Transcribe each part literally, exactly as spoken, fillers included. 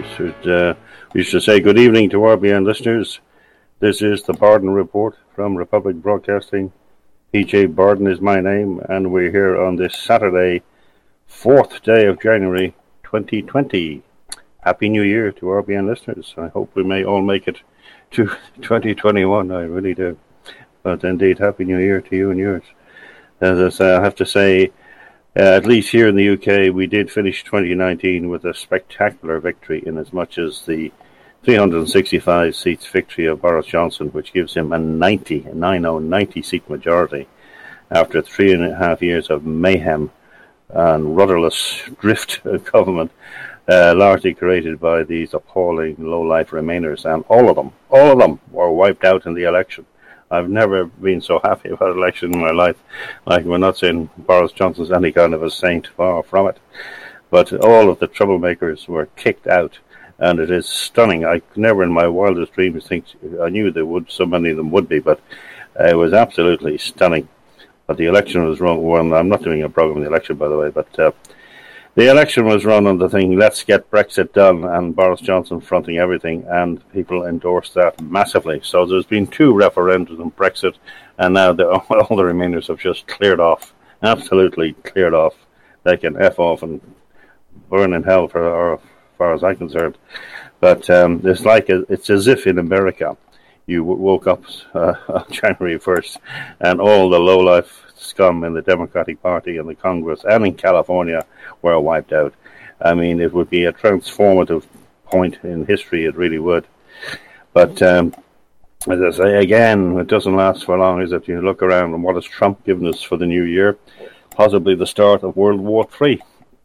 listeners. Uh, we should say good evening to R B N listeners. This is the Barden Report from Republic Broadcasting. P J Barden is my name, and we're here on this Saturday, fourth day of January, twenty twenty. Happy New Year to R B N listeners. I hope we may all make it to twenty twenty-one. I really do. But indeed, Happy New Year to you and yours. As I have to say, Uh, at least here in the U K, we did finish twenty nineteen with a spectacular victory in as much as the three hundred sixty-five seats victory of Boris Johnson, which gives him a ninety, a ninety seat majority after three and a half years of mayhem and rudderless drift of government, uh, largely created by these appalling low-life Remainers, and all of them, all of them were wiped out in the election. I've never been so happy about an election in my life. Like, we're not saying Boris Johnson's any kind of a saint, far from it. But all of the troublemakers were kicked out, and it is stunning. I never in my wildest dreams think, I knew there would, so many of them would be, but uh, it was absolutely stunning. But the election was wrong. Well, I'm not doing a program on the election, by the way, but uh, the election was run on the thing, let's get Brexit done, and Boris Johnson fronting everything, and people endorsed that massively. So there's been two referendums on Brexit, and now the, all the Remainers have just cleared off, absolutely cleared off. They can F off and burn in hell, for, or, as far as I'm concerned. But um, it's like a, it's as if in America you w- woke up uh, on January first, and all the lowlife scum in the Democratic Party and the Congress and in California were wiped out. I mean, it would be a transformative point in history, it really would. But um, as I say again, it doesn't last for long, is it? You look around and what has Trump given us for the new year? Possibly the start of World War Three.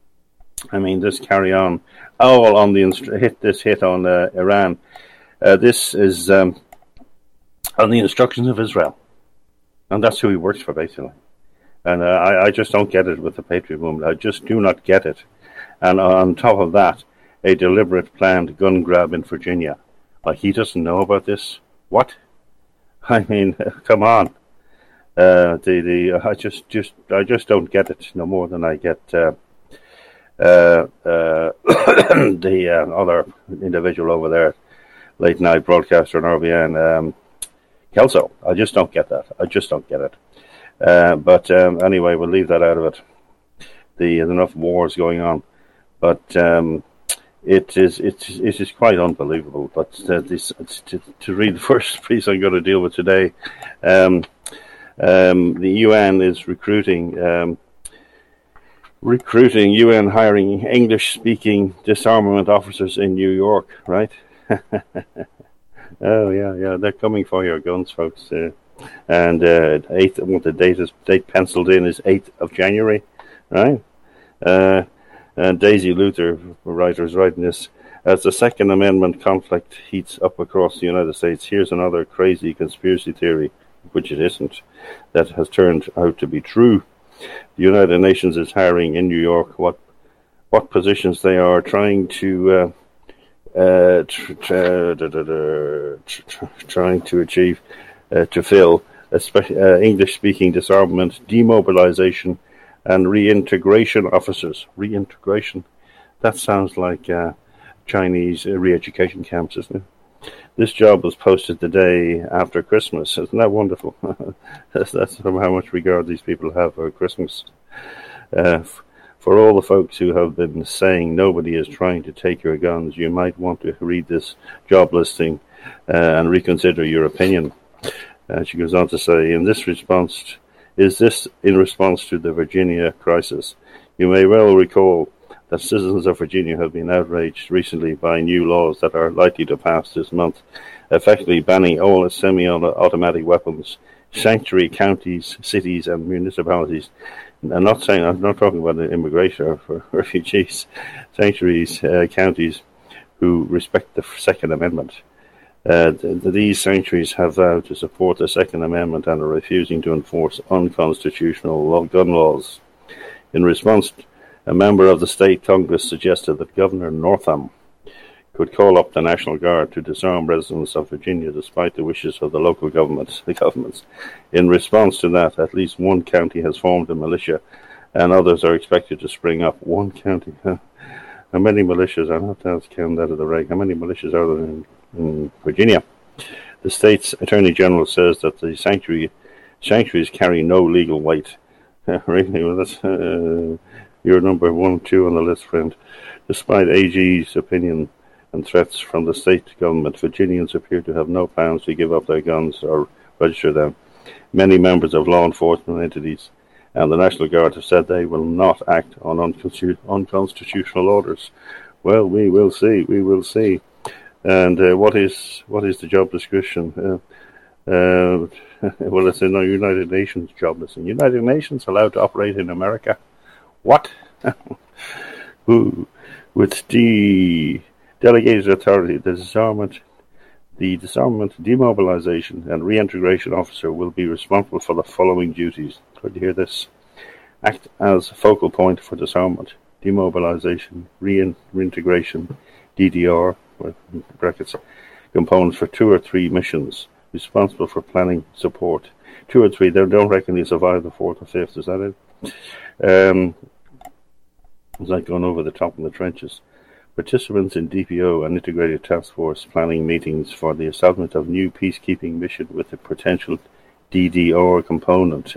I mean, this carry on, all on the inst- hit this hit on uh, Iran. Uh, this is um, on the instructions of Israel. And that's who he works for, basically. And uh, I, I just don't get it with the Patriot movement. I just do not get it. And on top of that, a deliberate planned gun grab in Virginia. Like, he doesn't know about this? What? I mean, come on. Uh, the the I just just I just don't get it no more than I get uh, uh, uh, the uh, other individual over there, late night broadcaster on R B N, um, Kelso. I just don't get that. I just don't get it. Uh, but um, anyway, we'll leave that out of it. The, there's enough wars going on, but um, it is it, it is quite unbelievable. But uh, this to, to read the first piece I'm going to deal with today, um, um, the U N is recruiting um, recruiting U N hiring English-speaking disarmament officers in New York. Right? Oh yeah, yeah, they're coming for your guns, folks. Uh, And uh, eighth, what the date is date penciled in is eighth of January, right? Uh, and Daisy Luther, writer, is writing this as the Second Amendment conflict heats up across the United States. Here's another crazy conspiracy theory, which it isn't, that has turned out to be true. The United Nations is hiring in New York what what positions they are trying to uh, uh, tr- tr- tr- tr- trying to achieve. Uh, to fill, especially uh, English-speaking disarmament, demobilization, and reintegration officers. Reintegration? That sounds like uh, Chinese uh, re-education camps, isn't it? This job was posted the day after Christmas. Isn't that wonderful? that's, that's how much regard these people have for Christmas. Uh, f- for all the folks who have been saying nobody is trying to take your guns, you might want to read this job listing uh, and reconsider your opinion. Uh, she goes on to say, in this response, is this in response to the Virginia crisis? You may well recall that citizens of Virginia have been outraged recently by new laws that are likely to pass this month, effectively banning all semi-automatic weapons, sanctuary counties, cities, and municipalities. I'm not saying, I'm not talking about the immigration or for refugees, sanctuaries, uh, counties who respect the Second Amendment. Uh, th- these sanctuaries have vowed to support the Second Amendment and are refusing to enforce unconstitutional law- gun laws. In response, a member of the state Congress suggested that Governor Northam could call up the National Guard to disarm residents of Virginia despite the wishes of the local governments. The governments. In response to that, at least one county has formed a militia, and others are expected to spring up. One county. How many militias, I'll have to ask Ken that at the rate, how many militias are there in, in Virginia? The state's Attorney General says that the sanctuary sanctuaries carry no legal weight. Really? Well, that's uh, your number one, two on the list, friend. Despite A G's opinion and threats from the state government, Virginians appear to have no plans to give up their guns or register them. Many members of law enforcement entities and the National Guard have said they will not act on unconstitu- unconstitutional orders. Well, we will see. We will see. And uh, what is what is the job description? Uh, uh, well, it's in the United Nations job description. United Nations allowed to operate in America? What? Who? With the delegated authority, the disarmament, the disarmament, demobilization, and reintegration officer will be responsible for the following duties. Could you hear this? Act as focal point for disarmament, demobilization, rein- reintegration, D D R, brackets, components for two or three missions, responsible for planning support. Two or three, they don't reckon they survive the fourth or fifth, is that it? Um, it's like going over the top in the trenches. Participants in D P O and Integrated Task Force planning meetings for the establishment of new peacekeeping mission with a potential D D R component,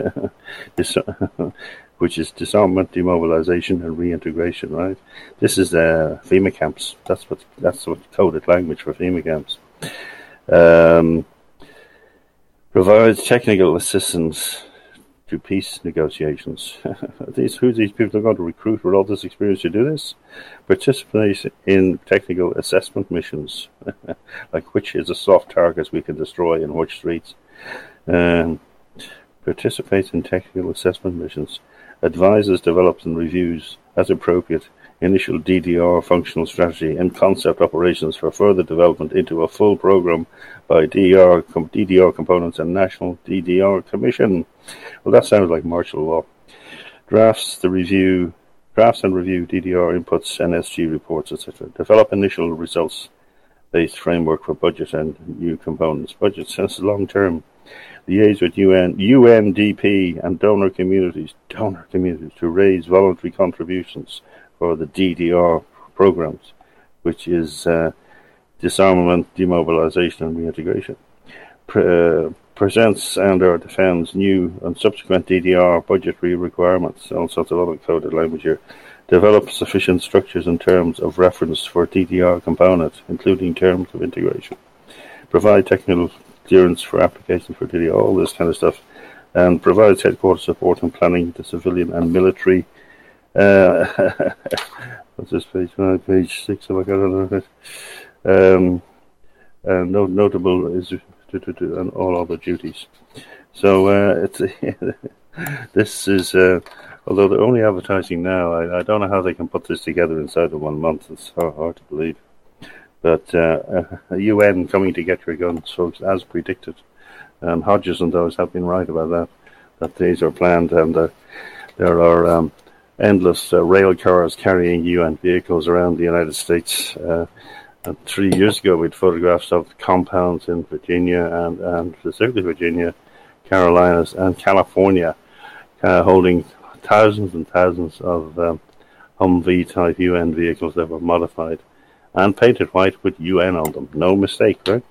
which is disarmament, demobilization, and reintegration. Right? This is uh, FEMA camps. That's what that's what coded language for FEMA camps. Um, provides technical assistance to peace negotiations. these who these people are going to recruit with all this experience to do this? Participate in technical assessment missions, like which is a soft target we can destroy in which streets. Um, participates in technical assessment missions, advises, develops, and reviews, as appropriate, initial D D R functional strategy and concept operations for further development into a full program by D D R, com- D D R components and National D D R Commission. Well, that sounds like martial law. Drafts the review, drafts and review D D R inputs, N S G reports, et cetera. Develop initial results-based framework for budget and new components. Budget since long term. Liaise with U N, U N D P and donor communities, donor communities to raise voluntary contributions for the D D R programs, which is uh, disarmament, demobilization, and reintegration. Pre- uh, presents and or defends new and subsequent D D R budgetary requirements. Also, it's a lot of coded language here. Develop sufficient structures and terms of reference for D D R components, including terms of integration. Provide technical clearance for application for D D R, all this kind of stuff, and provides headquarters support and planning to civilian and military. Uh, what's this page? Uh, page six. Have I got it? Um, uh, no, notable is to, to, to, and all other duties. So uh, it's this is uh, although they're only advertising now, I, I don't know how they can put this together inside of one month. It's so hard to believe. But uh, a U N coming to get your guns, folks, as predicted. Um, Hodges and those have been right about that, that these are planned, and uh, there are um, endless uh, rail cars carrying U N vehicles around the United States. Uh, and three years ago, we had photographs of compounds in Virginia, and, and specifically Virginia, Carolinas, and California, uh, holding thousands and thousands of um, Humvee-type U N vehicles that were modified and painted white with U N on them. No mistake, right?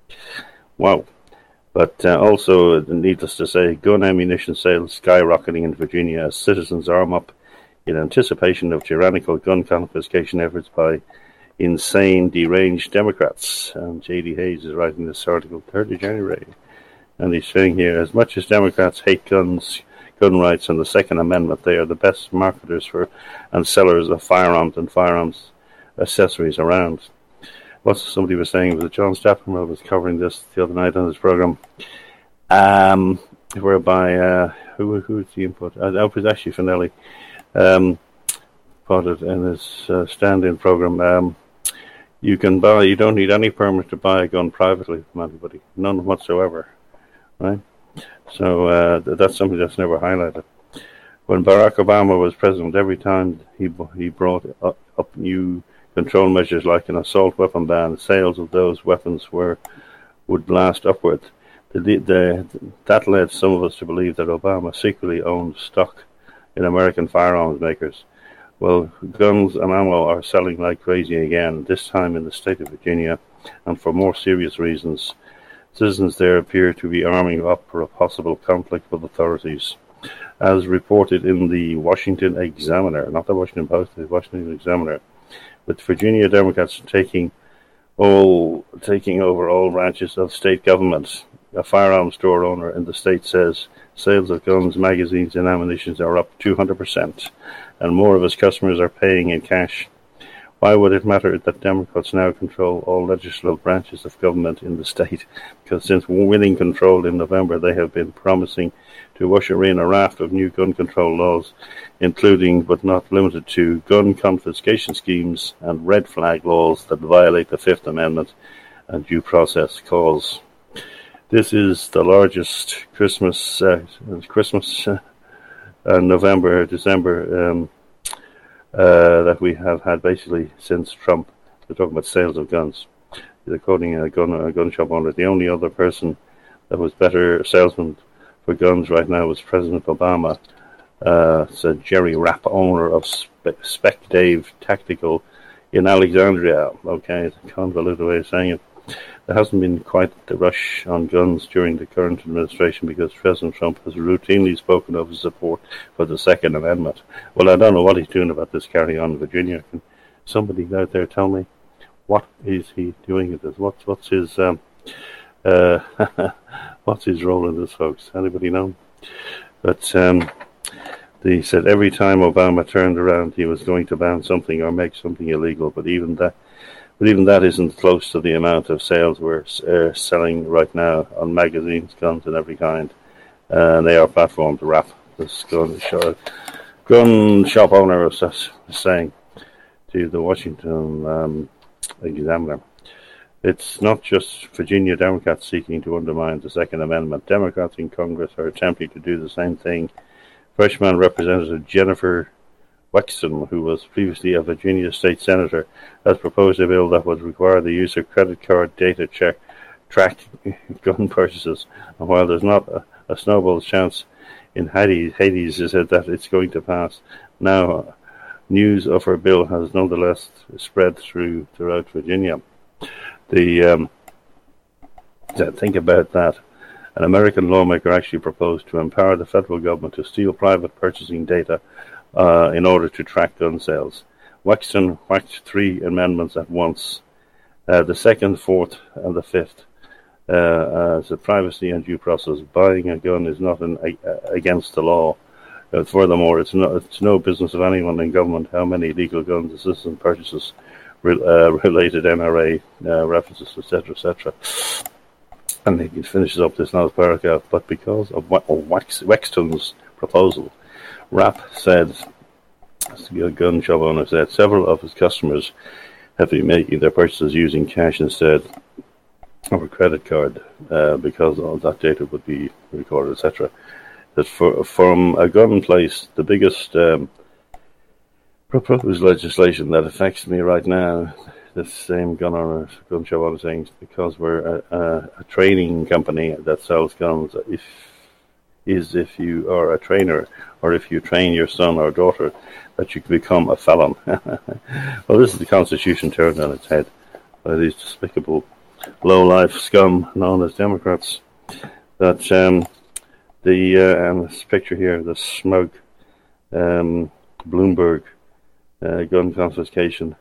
Wow. But uh, also, needless to say, gun ammunition sales skyrocketing in Virginia as citizens arm up in anticipation of tyrannical gun confiscation efforts by insane, deranged Democrats. And J D Hayes is writing this article third of January. And he's saying here, as much as Democrats hate guns, gun rights, and the Second Amendment, they are the best marketers for and sellers of firearms and firearms accessories around. What somebody was saying was that John Stappenwell was covering this the other night on his program, um, whereby uh, who who was the input? Uh, that was actually Finelli. Um, put it in his uh, stand-in program. Um, you can buy. You don't need any permit to buy a gun privately from anybody, none whatsoever, right? So uh, that's something that's never highlighted. When Barack Obama was president, every time he he brought up, up new control measures like an assault weapon ban, sales of those weapons were would blast upward. The, the, that led some of us to believe that Obama secretly owned stock in American firearms makers. Well, guns and ammo are selling like crazy again, this time in the state of Virginia, and for more serious reasons. Citizens there appear to be arming up for a possible conflict with authorities. As reported in the Washington Examiner, not the Washington Post, the Washington Examiner, with Virginia Democrats taking all taking over all branches of state government. A firearms store owner in the state says sales of guns, magazines, and ammunition are up two hundred percent, and more of his customers are paying in cash. Why would it matter that Democrats now control all legislative branches of government in the state? Because since winning control in November, they have been promising to usher in a raft of new gun control laws, including but not limited to gun confiscation schemes and red flag laws that violate the Fifth Amendment and due process clause. This is the largest Christmas, uh, Christmas, uh, uh, November, December. Um, Uh, that we have had basically since Trump. They're talking about sales of guns. According to a gun, a gun shop owner, the only other person that was better salesman for guns right now was President Obama, uh, said Jerry Rapp, owner of Spe- Spec Dave Tactical in Alexandria. Okay, it's a convoluted way of saying it. There hasn't been quite the rush on guns during the current administration because President Trump has routinely spoken of his support for the Second Amendment. Well, I don't know what he's doing about this carry on in Virginia. Can somebody out there tell me what is he doing with this? What's what's his um, uh, what's his role in this, folks? Anybody know? But um, they said every time Obama turned around, he was going to ban something or make something illegal. But even that. But even that isn't close to the amount of sales we're uh, selling right now on magazines, guns, and every kind. Uh, and they are platformed to wrap this gun shop, gun shop owner was saying to the Washington um, Examiner. It's not just Virginia Democrats seeking to undermine the Second Amendment. Democrats in Congress are attempting to do the same thing. Freshman Representative Jennifer Wexton, who was previously a Virginia state senator, has proposed a bill that would require the use of credit card data check track gun purchases. And while there's not a, a snowball's chance in Hades, Hades is it that it's going to pass, now news of her bill has nonetheless spread through throughout Virginia. The um, think about that. An American lawmaker actually proposed to empower the federal government to steal private purchasing data Uh, in order to track gun sales. Wexton whacked three amendments at once, uh, the second, fourth, and the fifth. Uh, as a privacy and due process, buying a gun is not an, uh, against the law. Uh, furthermore, it's no, it's no business of anyone in government how many illegal guns a citizen purchases, re- uh, related N R A uh, references, et cetera, et cetera. And he finishes up this last paragraph, but because of, of Wex- Wexton's proposal, Rapp said, the gun shop owner said, several of his customers have been making their purchases using cash instead of a credit card uh, because all that data would be recorded, et cetera. That for, from a gun place, the biggest um, proposed legislation that affects me right now, this same gun owner, gun shop owner saying, because we're a, a, a training company that sells guns, if is if you are a trainer or if you train your son or daughter that you can become a felon. Well, this is the Constitution turned on its head by these despicable low-life scum known as Democrats. That um, the uh, and this picture here, the smug um, Bloomberg uh, gun confiscation.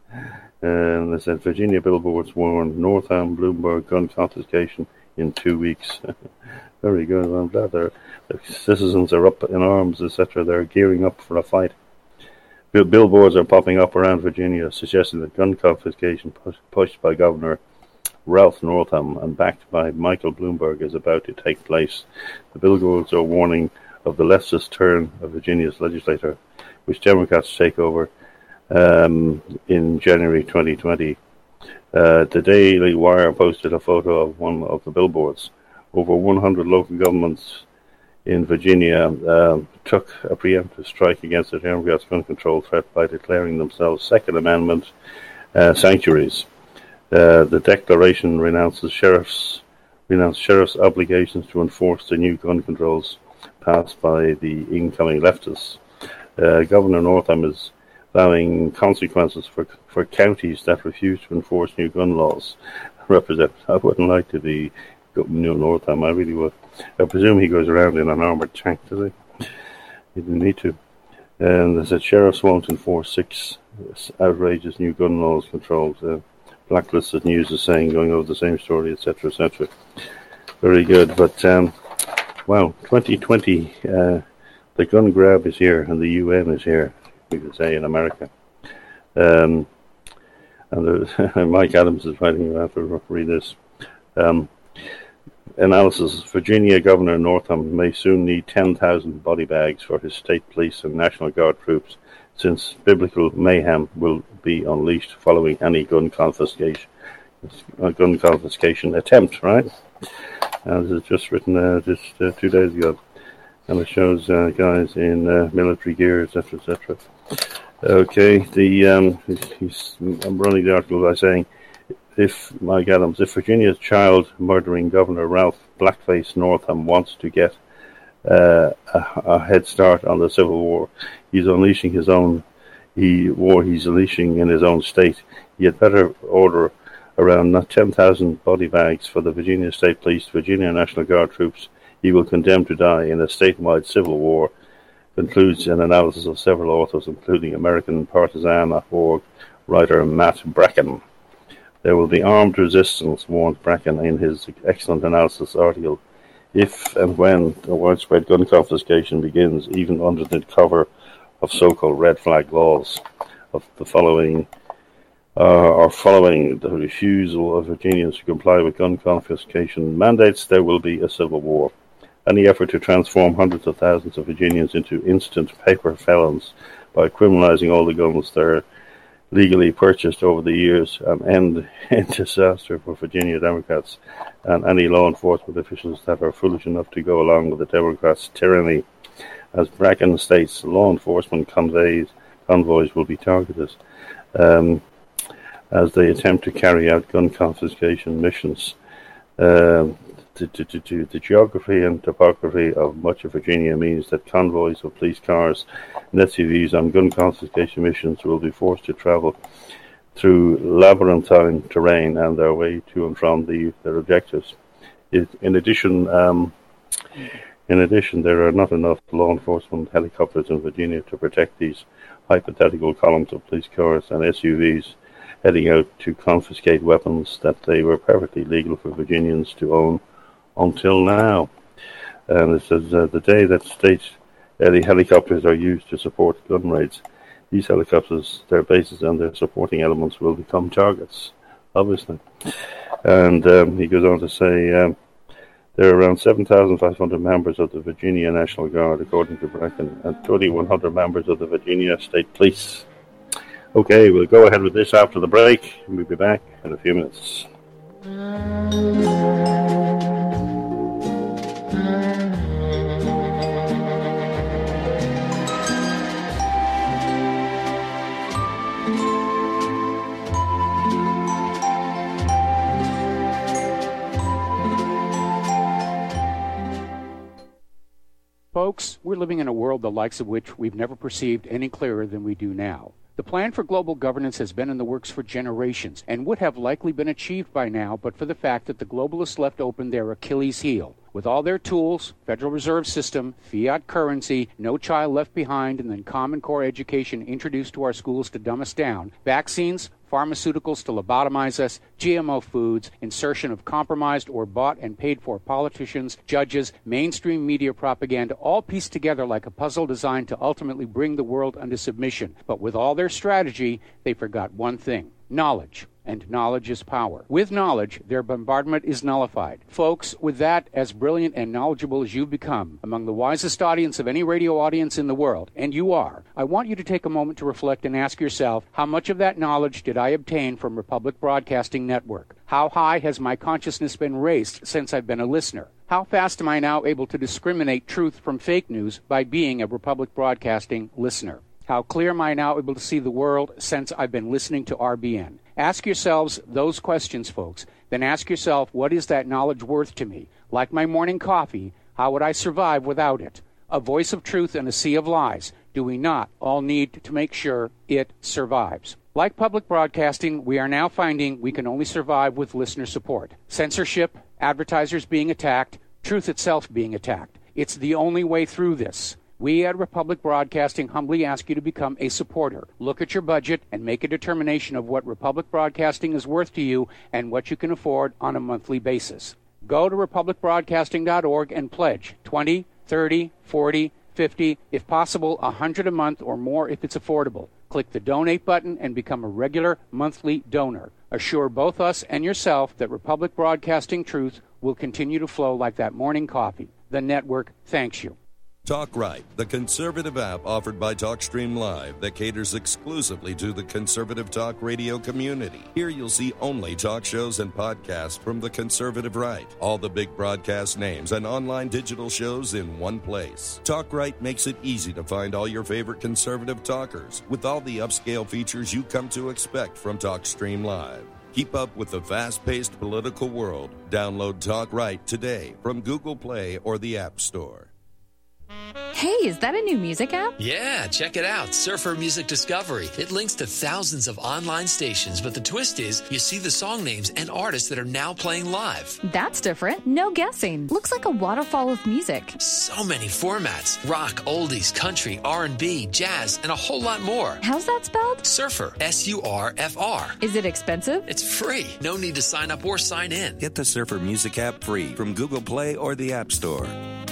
And they said Virginia billboards warn Northam Bloomberg gun confiscation in two weeks. Very good. I'm glad their citizens are up in arms, et cetera. They're gearing up for a fight. Bill- billboards are popping up around Virginia, suggesting that gun confiscation push- pushed by Governor Ralph Northam and backed by Michael Bloomberg is about to take place. The billboards are warning of the leftist turn of Virginia's legislature, which Democrats take over um, in January twenty twenty. Uh, the Daily Wire posted a photo of one of the billboards. Over one hundred local governments in Virginia uh, took a preemptive strike against the Democrats' gun control threat by declaring themselves Second Amendment uh, sanctuaries. Uh, the declaration renounces sheriffs, renounced sheriffs' obligations to enforce the new gun controls passed by the incoming leftists. Uh, Governor Northam is allowing consequences for for counties that refuse to enforce new gun laws. Representative, I wouldn't like to be New Northam, I really would. I presume he goes around in an armoured tank, does he? He didn't need to. And there's a sheriffs won't enforce six outrageous new gun laws controlled. Uh, blacklisted news is saying, going over the same story, et cetera, et cetera. Very good, but um, wow, twenty twenty, uh, the gun grab is here, and the U N is here, we could say, in America. Um, and Mike Adams is writing, I have to read this. Um, analysis, Virginia Governor Northam may soon need ten thousand body bags for his state police and National Guard troops, since biblical mayhem will be unleashed following any gun confiscation, uh, gun confiscation attempt, right? Uh, this is just written uh, just uh, two days ago, and it shows uh, guys in uh, military gear, et cetera, et cetera. Okay, the um, he's, he's, I'm running the article by saying, if Mike Adams, if Virginia's child murdering Governor Ralph Blackface Northam wants to get uh, a, a head start on the Civil War, he's unleashing his own he war. He's unleashing in his own state. He had better order around not ten thousand body bags for the Virginia State Police, Virginia National Guard troops he will condemn to die in a statewide civil war, concludes an analysis of several authors, including American Partisan org writer Matt Bracken. There will be armed resistance, warned Bracken in his excellent analysis article, if and when the widespread gun confiscation begins, even under the cover of so-called red flag laws of the following uh, or following the refusal of Virginians to comply with gun confiscation mandates, there will be a civil war. Any effort to transform hundreds of thousands of Virginians into instant paper felons by criminalizing all the guns they're legally purchased over the years and end in disaster for Virginia Democrats and any law enforcement officials that are foolish enough to go along with the Democrats' tyranny. As Bracken states, law enforcement convoys, convoys will be targeted um, as they attempt to carry out gun confiscation missions. Um, to, to, to, to the geography and topography of much of Virginia means that convoys of police cars and S U Vs on gun confiscation missions will be forced to travel through labyrinthine terrain and their way to and from the, their objectives. It, in addition, um, in addition, there are not enough law enforcement helicopters in Virginia to protect these hypothetical columns of police cars and S U Vs heading out to confiscate weapons that they were perfectly legal for Virginians to own until now. And it says uh, the day that state uh, the helicopters are used to support gun raids, these helicopters, their bases and their supporting elements will become targets, obviously. And um, he goes on to say um, there are around seven thousand five hundred members of the Virginia National Guard, according to Bracken, and thirty-one hundred members of the Virginia State Police. Okay, we'll go ahead with this after the break, and we'll be back in a few minutes. Folks, we're living in a world the likes of which we've never perceived any clearer than we do now. The plan for global governance has been in the works for generations and would have likely been achieved by now but for the fact that the globalists left open their Achilles heel. With all their tools, Federal Reserve System, fiat currency, no child left behind, and then Common Core education introduced to our schools to dumb us down, vaccines, pharmaceuticals to lobotomize us, G M O foods, insertion of compromised or bought and paid for politicians, judges, mainstream media propaganda, all pieced together like a puzzle designed to ultimately bring the world under submission. But with all their strategy, they forgot one thing: knowledge. And knowledge is power. With knowledge, their bombardment is nullified. Folks, with that, as brilliant and knowledgeable as you've become, among the wisest audience of any radio audience in the world, and you are, I want you to take a moment to reflect and ask yourself, how much of that knowledge did I obtain from Republic Broadcasting Network? How high has my consciousness been raised since I've been a listener? How fast am I now able to discriminate truth from fake news by being a Republic Broadcasting listener? How clear am I now able to see the world since I've been listening to R B N? Ask yourselves those questions, folks. Then ask yourself, what is that knowledge worth to me? Like my morning coffee, how would I survive without it? A voice of truth in a sea of lies. do we not all need to make sure it survives? Like public broadcasting, we are now finding we can only survive with listener support. Censorship, advertisers being attacked, truth itself being attacked. It's the only way through this. We at Republic Broadcasting humbly ask you to become a supporter. Look at your budget and make a determination of what Republic Broadcasting is worth to you and what you can afford on a monthly basis. Go to republic broadcasting dot org and pledge twenty, thirty, forty, fifty, if possible, one hundred a month or more if it's affordable. Click the donate button and become a regular monthly donor. Assure both us and yourself that Republic Broadcasting truth will continue to flow like that morning coffee. The network thanks you. Talk Right, the conservative app offered by TalkStream Live that caters exclusively to the conservative talk radio community. Here you'll see only talk shows and podcasts from the conservative right. All the big broadcast names and online digital shows in one place. Talk Right makes it easy to find all your favorite conservative talkers with all the upscale features you come to expect from TalkStream Live. Keep up with the fast-paced political world. Download Talk Right today from Google Play or the App Store. Hey, is that a new music app? Yeah, check it out. Surfer Music Discovery. It links to thousands of online stations, but the twist is you see the song names and artists that are now playing live. That's different. No guessing. Looks like a waterfall of music. So many formats. Rock, oldies, country, R and B, jazz, and a whole lot more. How's that spelled? Surfer. S U R F R. Is it expensive? It's free. No need to sign up or sign in. Get the Surfer Music app free from Google Play or the App Store.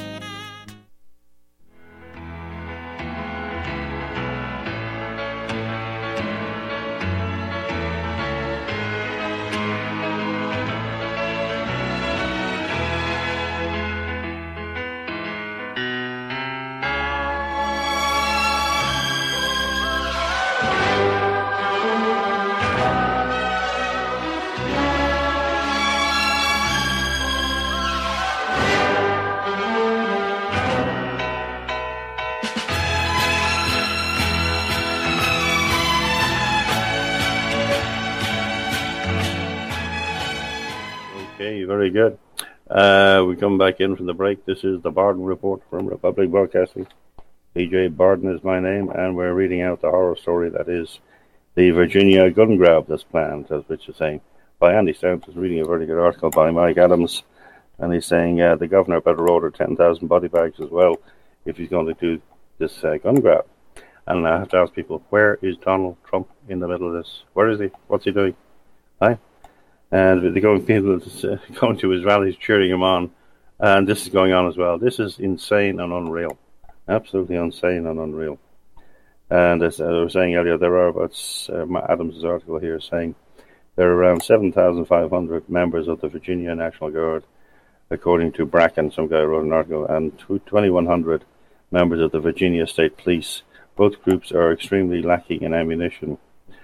Very good. Uh, we come back in from the break. This is the Barden Report from Republic Broadcasting. P J Barden is my name, and we're reading out the horror story that is the Virginia gun grab that's planned, as Rich is saying. By Andy Stout is reading a very good article by Mike Adams, and he's saying uh, the governor better order ten thousand body bags as well if he's going to do this uh, gun grab. And I have to ask people, where is Donald Trump in the middle of this? Where is he? What's he doing? Hi. And they're going, people uh, going to his rallies, cheering him on. And this is going on as well. This is insane and unreal. Absolutely insane and unreal. And as I was saying earlier, there are about, uh, Adams' article here saying, there are around seven thousand five hundred members of the Virginia National Guard, according to Bracken, some guy wrote an article, and twenty-one hundred members of the Virginia State Police. Both groups are extremely lacking in ammunition.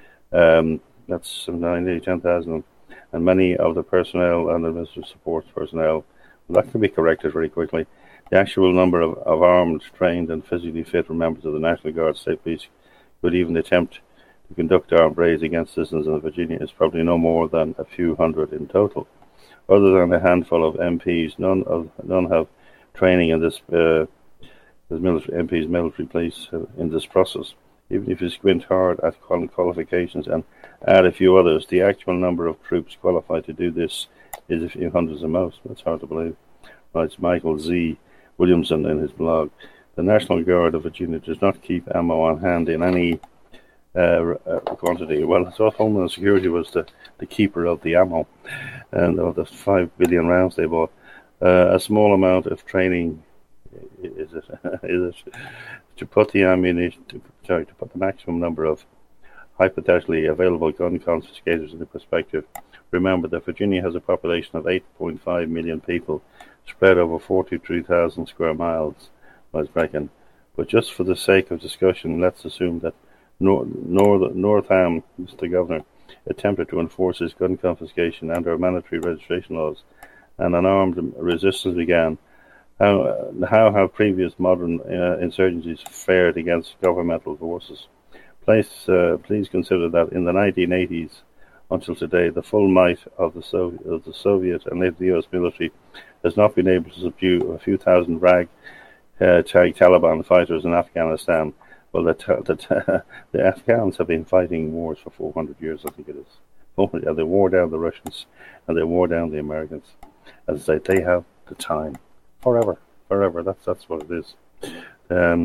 Um, that's nearly ten thousand. And many of the personnel and administrative support personnel, that can be corrected very quickly. The actual number of, of armed, trained, and physically fit members of the National Guard State Police would even attempt to conduct armed raids against citizens in Virginia is probably no more than a few hundred in total. Other than a handful of M Ps, none of none have training in this. Uh, as military M Ps, military police uh, in this process. Even if you squint hard at qualifications and add a few others, the actual number of troops qualified to do this is a few hundreds at most. That's hard to believe. Writes Michael Z. Williamson in his blog. The National Guard of Virginia does not keep ammo on hand in any uh, uh, quantity. Well, I thought Homeland Security was the, the keeper of the ammo and of the five billion rounds they bought. Uh, a small amount of training is it, is it to put the ammunition, to, sorry, to put the maximum number of hypothetically available gun confiscators into perspective. Remember that Virginia has a population of eight point five million people spread over forty-three thousand square miles, was Bracken. But just for the sake of discussion, let's assume that Nor- North- Northam, Mister Governor, attempted to enforce his gun confiscation and our mandatory registration laws, and an armed resistance began. How, uh, how have previous modern uh, insurgencies fared against governmental forces? Please, uh, please consider that in the nineteen eighties until today, the full might of the, Soviet, of the Soviet and later the U S military has not been able to subdue a few thousand rag uh, tag Taliban fighters in Afghanistan, Well, the, the, the Afghans have been fighting wars for four hundred years, I think it is. And they wore down the Russians, and they wore down the Americans. As I say, they have the time. Forever. Forever. That's that's what it is. Um,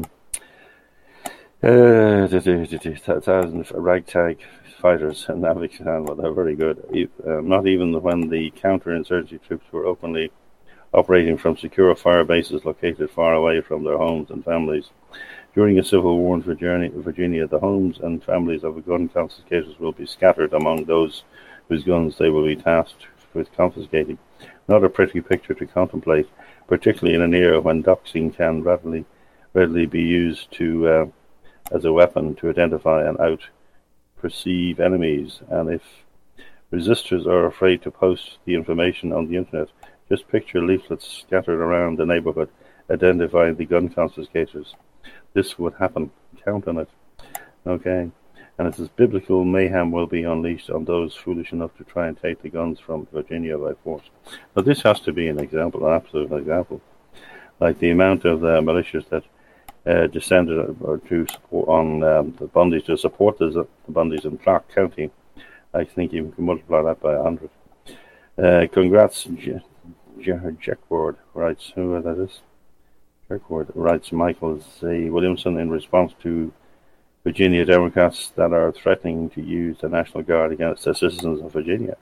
uh, thousand ragtag fighters in Afghanistan, well, they're very good. Uh, not even when the counterinsurgency troops were openly operating from secure fire bases located far away from their homes and families. During a civil war in Virginia, Virginia, the homes and families of the gun confiscators will be scattered among those whose guns they will be tasked with confiscating. Not a pretty picture to contemplate, particularly in an era when doxing can readily, readily be used to uh, as a weapon to identify and out-perceive enemies. And if resistors are afraid to post the information on the internet, just picture leaflets scattered around the neighborhood identifying the gun confiscators. This would happen. Count on it. Okay. And it says biblical mayhem will be unleashed on those foolish enough to try and take the guns from Virginia by force. But this has to be an example, an absolute example. Like the amount of uh, militias that uh, descended or to support on um, the Bundys to support the, the Bundys in Clark County. I think you can multiply that by a hundred. Uh, congrats, J- J- Jackward writes. Who that is? Jackward writes Michael Z. Williamson in response to Virginia Democrats that are threatening to use the National Guard against the citizens of Virginia.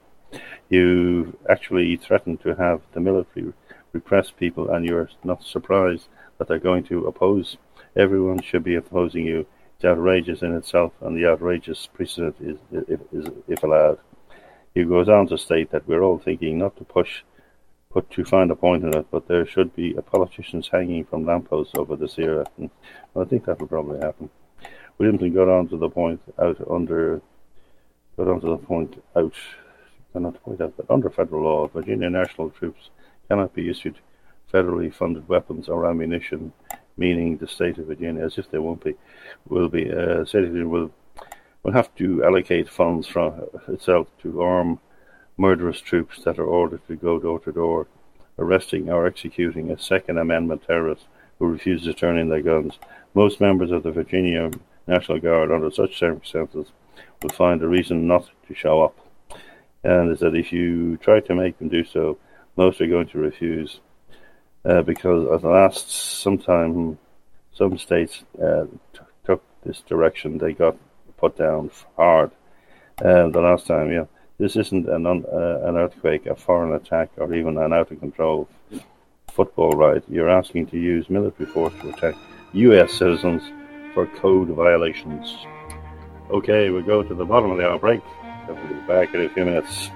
You actually threaten to have the military repress people, and you're not surprised that they're going to oppose. Everyone should be opposing you. It's outrageous in itself, and the outrageous precedent is, is, is if allowed. He goes on to state that we're all thinking not to push, put too fine a point in it, but there should be a politicians hanging from lampposts over this era. And I think that will probably happen. Williamson got on to the point out under, got on to the point out, not point out that under federal law, Virginia national troops cannot be issued federally funded weapons or ammunition, meaning the state of Virginia, as if they won't be, will be, uh, state of Virginia will, will have to allocate funds from itself to arm murderous troops that are ordered to go door to door, arresting or executing a Second Amendment terrorist who refuses to turn in their guns. Most members of the Virginia National Guard under such circumstances will find a reason not to show up. And is that if you try to make them do so, most are going to refuse. Uh, because at last, sometime, some states uh, t- took this direction. They got put down hard. Uh, the last time, yeah. This isn't an, un- uh, an earthquake, a foreign attack, or even an out-of-control football riot. You're asking to use military force to attack U S citizens for code violations. Okay, we'll go to the bottom of the hour break. We'll be back in a few minutes.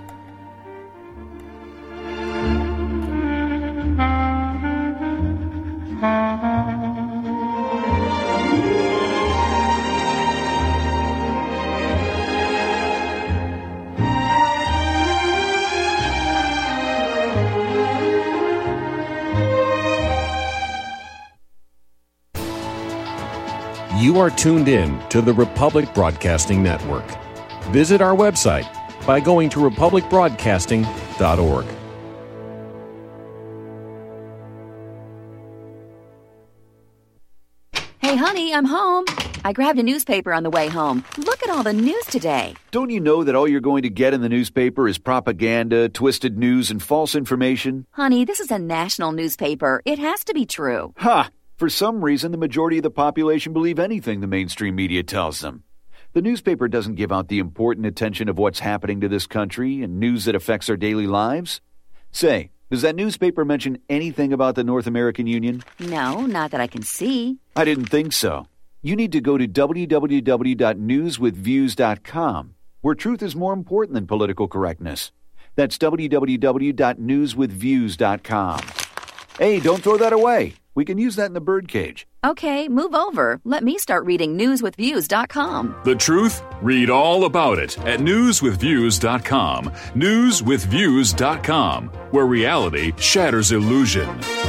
You are tuned in to the Republic Broadcasting Network. Visit our website by going to republic broadcasting dot org. Hey, honey, I'm home. I grabbed a newspaper on the way home. Look at all the news today. Don't you know that all you're going to get in the newspaper is propaganda, twisted news, and false information? Honey, this is a national newspaper. It has to be true. Ha! For some reason, the majority of the population believe anything the mainstream media tells them. The newspaper doesn't give out the important attention of what's happening to this country and news that affects our daily lives. Say, does that newspaper mention anything about the North American Union? No, not that I can see. I didn't think so. You need to go to w w w dot news with views dot com, where truth is more important than political correctness. That's w w w dot news with views dot com. Hey, don't throw that away. We can use that in the birdcage. Okay, move over. Let me start reading news with views dot com. The truth? Read all about it at news with views dot com. news with views dot com, where reality shatters illusion.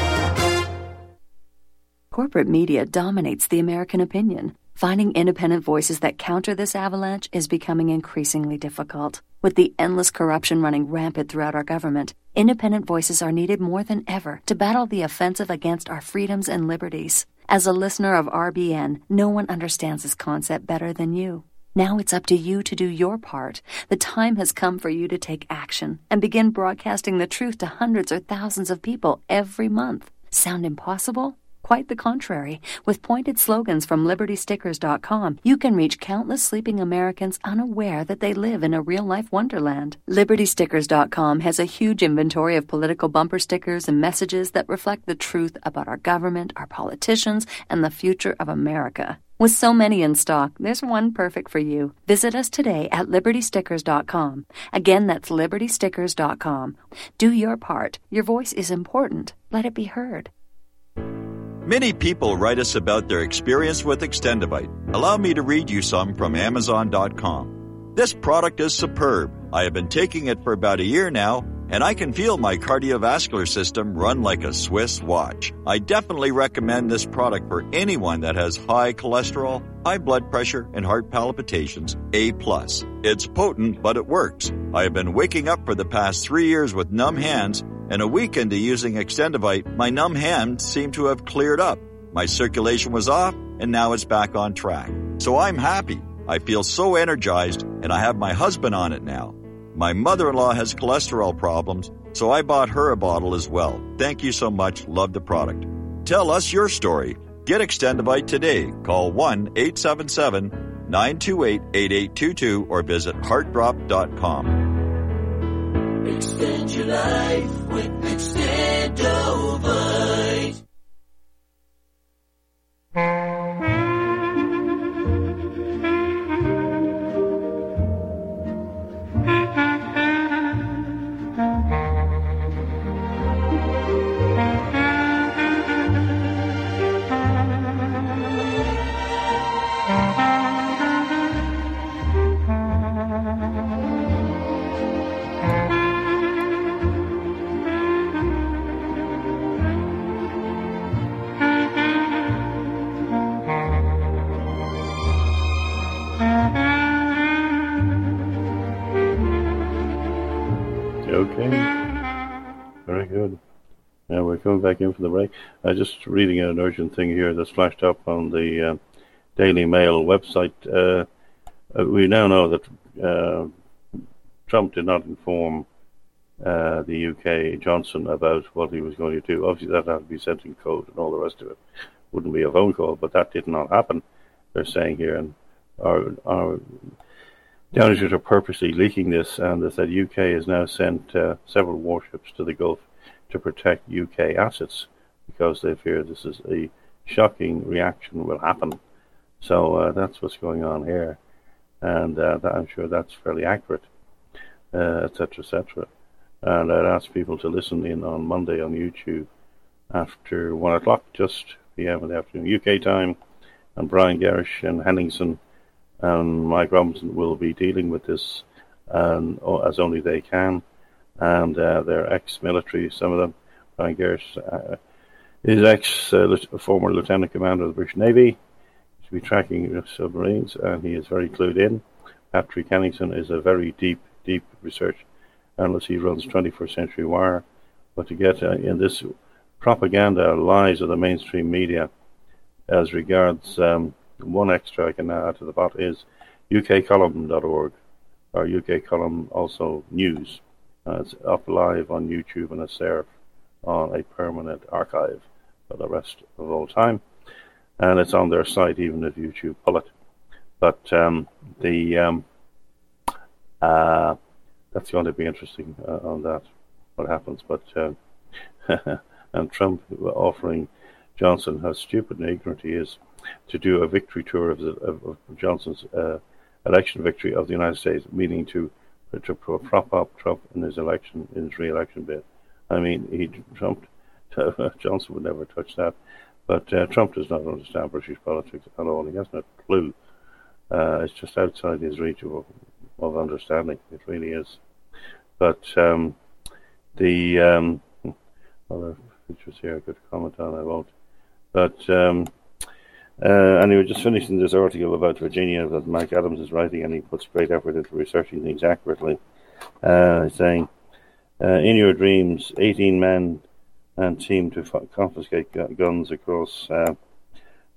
Corporate media dominates the American opinion. Finding independent voices that counter this avalanche is becoming increasingly difficult. With the endless corruption running rampant throughout our government, independent voices are needed more than ever to battle the offensive against our freedoms and liberties. As a listener of R B N, no one understands this concept better than you. Now it's up to you to do your part. The time has come for you to take action and begin broadcasting the truth to hundreds or thousands of people every month. Sound impossible? Quite the contrary. With pointed slogans from Liberty Stickers dot com, you can reach countless sleeping Americans unaware that they live in a real-life wonderland. Liberty Stickers dot com has a huge inventory of political bumper stickers and messages that reflect the truth about our government, our politicians, and the future of America. With so many in stock, there's one perfect for you. Visit us today at Liberty Stickers dot com. Again, that's Liberty Stickers dot com. Do your part. Your voice is important. Let it be heard. Many people write us about their experience with Extendivite. Allow me to read you some from Amazon dot com. This product is superb. I have been taking it for about a year now, and I can feel my cardiovascular system run like a Swiss watch. I definitely recommend this product for anyone that has high cholesterol, high blood pressure, and heart palpitations, A plus. It's potent, but it works. I have been waking up for the past three years with numb hands, and a week into using Extendivite, my numb hands seem to have cleared up. My circulation was off, and now it's back on track. So I'm happy. I feel so energized, and I have my husband on it now. My mother-in-law has cholesterol problems, so I bought her a bottle as well. Thank you so much. Love the product. Tell us your story. Get Extendivite today. Call one eight seven seven, nine two eight, eight eight two two or visit heart drop dot com. Extend your life with Extendivite. Okay, very good. Now we're coming back in for the break. I'm just reading an urgent thing here that's flashed up on the uh, Daily Mail website. Uh, uh, we now know that uh, Trump did not inform uh, the U K, Johnson, about what he was going to do. Obviously, that had to be sent in code and all the rest of it. Wouldn't be a phone call, but that did not happen, they're saying here. And our, our Downers are purposely leaking this, and they said U K has now sent uh, several warships to the Gulf to protect U K assets because they fear this is a shocking reaction will happen. So uh, that's what's going on here, and uh, that, I'm sure that's fairly accurate, uh, et cetera, et cetera. And I'd ask people to listen in on Monday on YouTube after one o'clock, just p m in the afternoon U K time, and Brian Gerrish and Henningsen and Mike Robinson will be dealing with this um, as only they can, and uh, they're ex-military, some of them. Brian Gerrish uh, is ex uh, former Lieutenant Commander of the British Navy. He's been tracking submarines, and he is very clued in. Patrick Henningsen is a very deep, deep research analyst. He runs twenty-first Century Wire. But to get uh, in this propaganda lies of the mainstream media as regards um, one extra I can add to the pot is U K column dot org, or U K Column also news. Uh, it's up live on YouTube, and it's there on a permanent archive for the rest of all time. And it's on their site even if YouTube pull it. But um, the um, uh, that's going to be interesting uh, on that, what happens. But uh, and Trump offering Johnson, how stupid and ignorant he is, to do a victory tour of, the, of, of Johnson's uh, election victory of the United States, meaning to to prop up Trump in his election, in his re-election bid. I mean, he Trump Johnson would never touch that, but uh, Trump does not understand British politics at all. He has no clue. Uh, it's just outside his reach of, of understanding. It really is. But um, the um, other features here I could comment on, I won't. But um, Uh, anyway, just finishing this article about Virginia that Mike Adams is writing, and he puts great effort into researching things accurately. Uh, saying, uh, in your dreams, eighteen men and team to f- confiscate gu- guns across uh,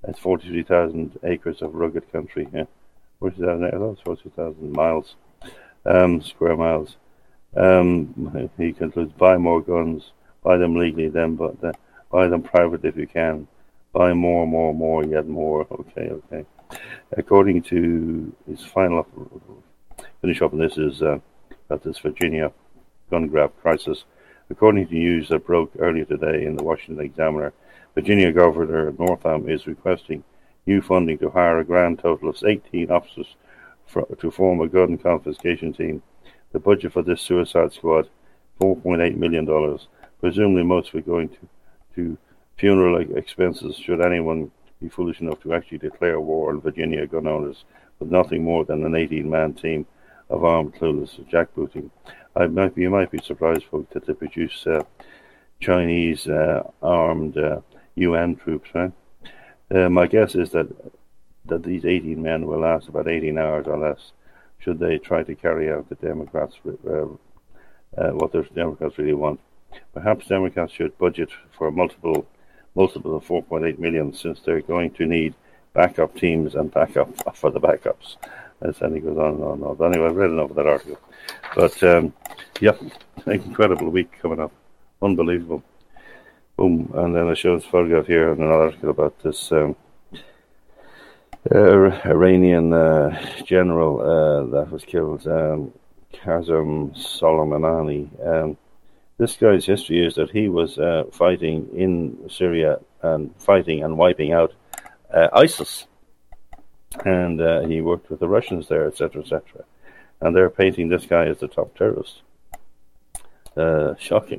It's forty-three thousand acres of rugged country. Yeah. forty thousand, I thought it was forty thousand miles, um, square miles. Um, he concludes, buy more guns, buy them legally then, but uh, buy them privately if you can. Buy more, more, more, yet more. Okay, okay. According to his final, finish up on this is uh, about this Virginia gun grab crisis. According to news that broke earlier today in the Washington Examiner, Virginia Governor Northam is requesting new funding to hire a grand total of eighteen officers for, to form a gun confiscation team. The budget for this suicide squad, four point eight million dollars, presumably most of it going to, to funeral expenses should anyone be foolish enough to actually declare war on Virginia gun owners with nothing more than an eighteen-man team of armed clueless jackbooting. I might be, you might be surprised, folks, that they produce uh, Chinese uh, armed uh, U N troops, right? Uh, my guess is that that these eighteen men will last about eighteen hours or less, should they try to carry out the Democrats, uh, uh, what the Democrats really want. Perhaps Democrats should budget for multiple, multiple of four point eight million, since they're going to need backup teams and backup for the backups. As and he goes on and on and on. But anyway, I've read enough of that article. But um, yeah, an incredible week coming up, unbelievable. Boom, and then it shows photograph here and another article about this um, uh, Iranian uh, general uh, that was killed, um, Qasem Soleimani. Um, this guy's history is that he was uh, fighting in Syria and fighting and wiping out uh, ISIS, and uh, he worked with the Russians there, et cetera, et cetera. And they're painting this guy as the top terrorist. Uh, shocking.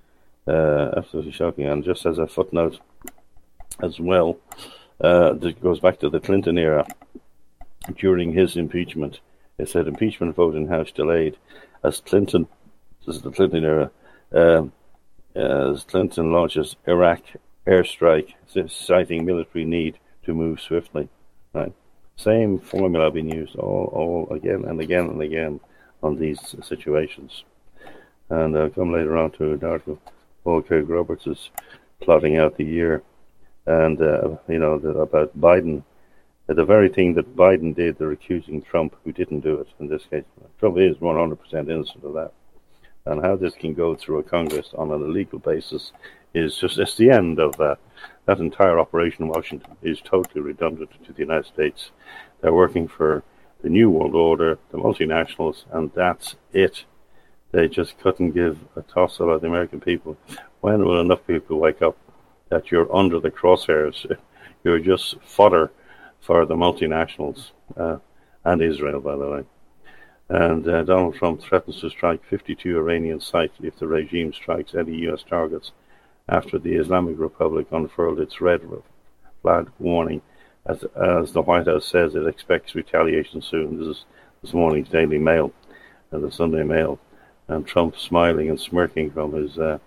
Uh, absolutely shocking. And just as a footnote as well, uh, that goes back to the Clinton era. During his impeachment, it said impeachment vote in House delayed as Clinton, this is the Clinton era, um, as Clinton launches Iraq airstrike, citing military need to move swiftly. Right. Same formula being used all, all again and again and again on these situations. And I'll come later on to an article. Paul Craig Roberts is plotting out the year, and uh, you know the, about Biden, uh, the very thing that Biden did. They're accusing Trump, who didn't do it in this case. Trump is one hundred percent innocent of that, and how this can go through a Congress on an illegal basis is just it's the end of that. That entire operation in Washington is totally redundant to the United States. They're working for the New World Order, the multinationals, and that's it. They just couldn't give a toss about the American people. When will enough people wake up that you're under the crosshairs? You're just fodder for the multinationals, uh, and Israel, by the way. And uh, Donald Trump threatens to strike fifty-two Iranian sites if the regime strikes any U S targets after the Islamic Republic unfurled its red flag warning. As, as the White House says, it expects retaliation soon. This is this morning's Daily Mail and the Sunday Mail. And Trump smiling and smirking from his uh,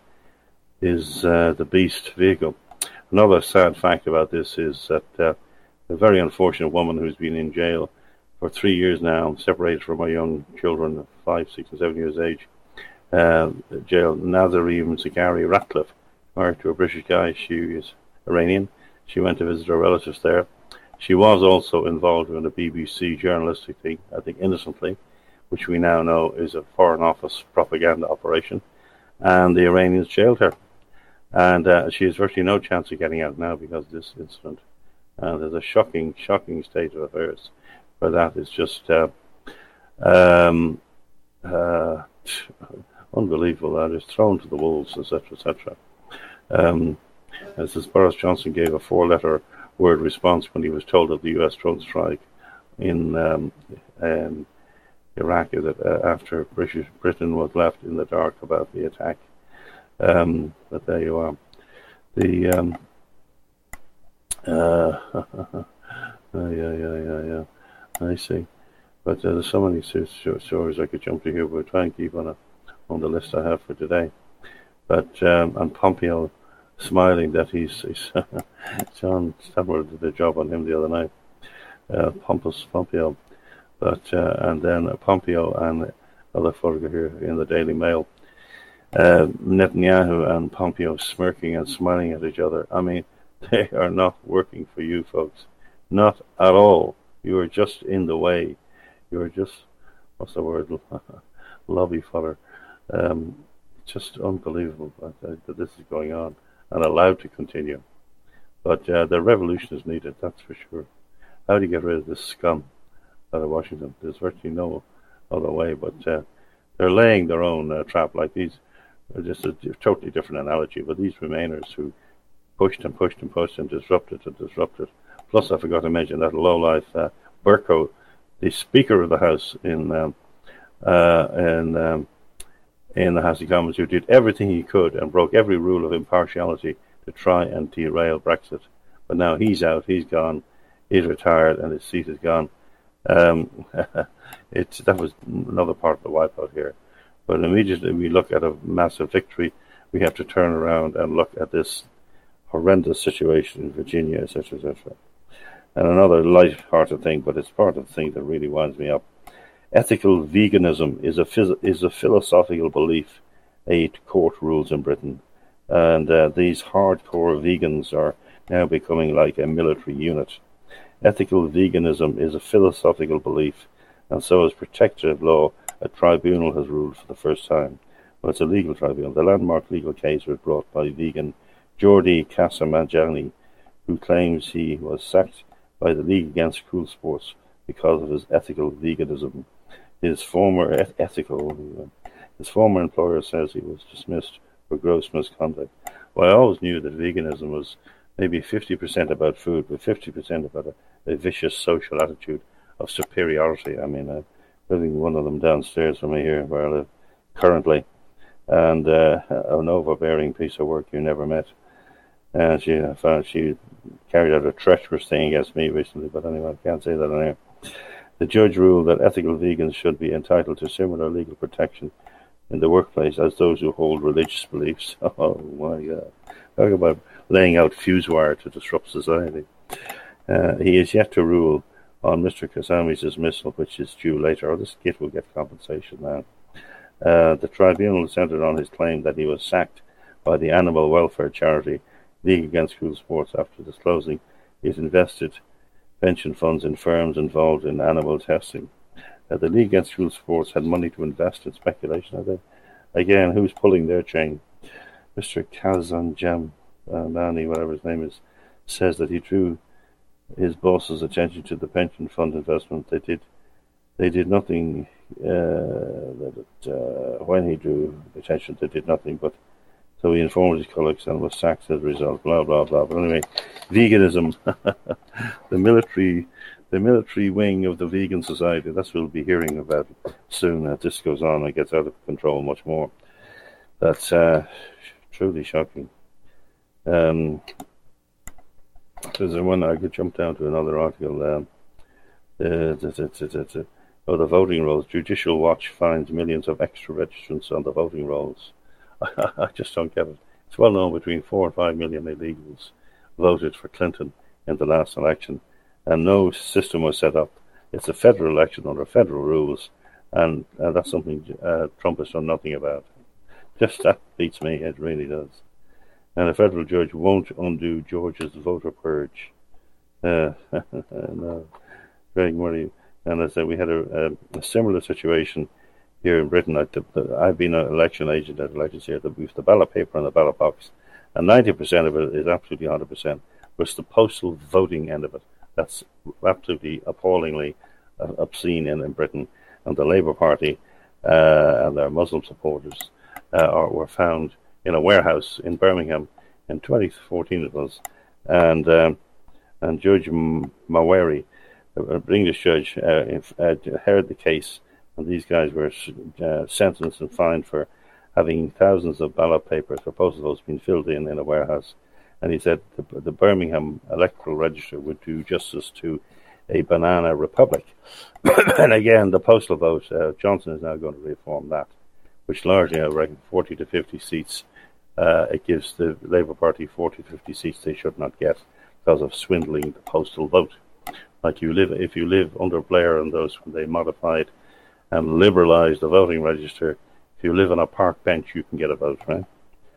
his uh, the Beast vehicle. Another sad fact about this is that uh, a very unfortunate woman who's been in jail for three years now, separated from her young children, five, six, and seven years age, uh, jail, Nazarim Zaghari Ratcliffe, married to a British guy. She is Iranian. She went to visit her relatives there. She was also involved in a B B C journalistic thing, I think innocently, which we now know is a Foreign Office propaganda operation, and the Iranians jailed her. And uh, she has virtually no chance of getting out now because of this incident. And there's a shocking, shocking state of affairs where that is just uh, um, uh, unbelievable. That is thrown to the wolves, et cetera, et cetera. Um, as this Boris Johnson gave a four-letter word response when he was told of the U S drone strike in um, um, Iraq uh, after British Britain was left in the dark about the attack. Um, but there you are. The um, uh, yeah, yeah, yeah, yeah. I see. But uh, there's so many stories I could jump to here, but we'll try and keep on a, on the list I have for today. But um, and Pompeo smiling that he's, he's John Stadler did a job on him the other night. Uh, Pompous Pompeo. But uh, and then uh, Pompeo and other photograph here in the Daily Mail, uh, Netanyahu and Pompeo smirking and smiling at each other. I mean, They are not working for you folks. Not at all. You are just in the way. You are just, what's the word, lobby fodder. Um, just unbelievable that, that this is going on and allowed to continue. But uh, the revolution is needed, that's for sure. How do you get rid of this scum out of Washington? There's virtually no other way, but uh, they're laying their own uh, trap. Like these, are just a totally different analogy, but these Remainers who pushed and pushed and pushed and disrupted and disrupted. Plus, I forgot to mention that lowlife uh, Bercow, the Speaker of the House in um, uh, in um, in the House of Commons, who did everything he could and broke every rule of impartiality to try and derail Brexit. But now he's out, he's gone, he's retired, and his seat is gone. Um, it's that was another part of the wipeout here. But immediately we look at a massive victory, we have to turn around and look at this horrendous situation in Virginia, et cetera, et cetera. And another light-hearted thing, but it's part of the thing that really winds me up. Ethical veganism is a phys- is a philosophical belief, eight court rules in Britain, and uh, these hardcore vegans are now becoming like a military unit. Ethical veganism is a philosophical belief, and so is protective law. A tribunal has ruled for the first time. Well, it's a legal tribunal. The landmark legal case was brought by vegan Jordi Casamajani, who claims he was sacked by the League Against Cruel Sports because of his ethical veganism. His former eth- ethical, his former employer says he was dismissed for gross misconduct. Well, I always knew that veganism was maybe fifty percent about food, but fifty percent about a, a vicious social attitude of superiority. I mean, I'm living one of them downstairs from me here where I live currently, and uh, an overbearing piece of work you never met. And she I found she carried out a treacherous thing against me recently, but anyway, I can't say that on air. The judge ruled that ethical vegans should be entitled to similar legal protection in the workplace as those who hold religious beliefs. Oh my God. Talk about laying out fuse wire to disrupt society. Uh, he is yet to rule on Mister Kasami's dismissal, which is due later, or this kid will get compensation now. Uh, the tribunal centered on his claim that he was sacked by the animal welfare charity League Against Cruel Sports after disclosing his invested pension funds in firms involved in animal testing. Uh, the League Against Cruel Sports had money to invest in speculation. Are they? Again, who's pulling their chain? Mister Kazanjam uh, Mani, whatever his name is, says that he drew his boss's attention to the pension fund investment. They did, they did nothing. Uh, that it, uh, when he drew attention, they did nothing. But so he informed his colleagues and was sacked as a result. Blah blah blah. But anyway, veganism, the military, the military wing of the vegan society. That's what we'll be hearing about soon. As this goes on, it gets out of control much more. That's uh, truly shocking. Um, there's one I could jump down to another article. Um, uh, it's, it's, it's, it's, oh, the voting rolls. Judicial Watch finds millions of extra registrants on the voting rolls. I just don't get it. It's well known between four and five million illegals voted for Clinton in the last election, and no system was set up. It's a federal election under federal rules, and uh, that's something uh, Trump has done nothing about. Just that beats me, it really does. And a federal judge won't undo Georgia's voter purge. Uh, no, Greg Murray. And as I said, we had a, a, a similar situation here in Britain. I, the, the, I've been an election agent at elections here. We have the ballot paper and the ballot box, and ninety percent of it is absolutely one hundred percent. But it's the postal voting end of it that's absolutely appallingly uh, obscene in, in Britain. And the Labour Party uh, and their Muslim supporters uh, are, were found in a warehouse in Birmingham in twenty fourteen it was, and um, and Judge Maweri, the English judge, uh, if, uh, heard the case, and these guys were uh, sentenced and fined for having thousands of ballot papers for postal votes being filled in in a warehouse. And he said the, the Birmingham Electoral Register would do justice to a banana republic. And again, the postal vote, uh, Johnson is now going to reform that, which largely, I reckon, forty to fifty seats. Uh, it gives the Labour Party forty to fifty seats they should not get because of swindling the postal vote. Like you live, if you live under Blair and those when they modified and liberalised the voting register, if you live on a park bench, you can get a vote, right?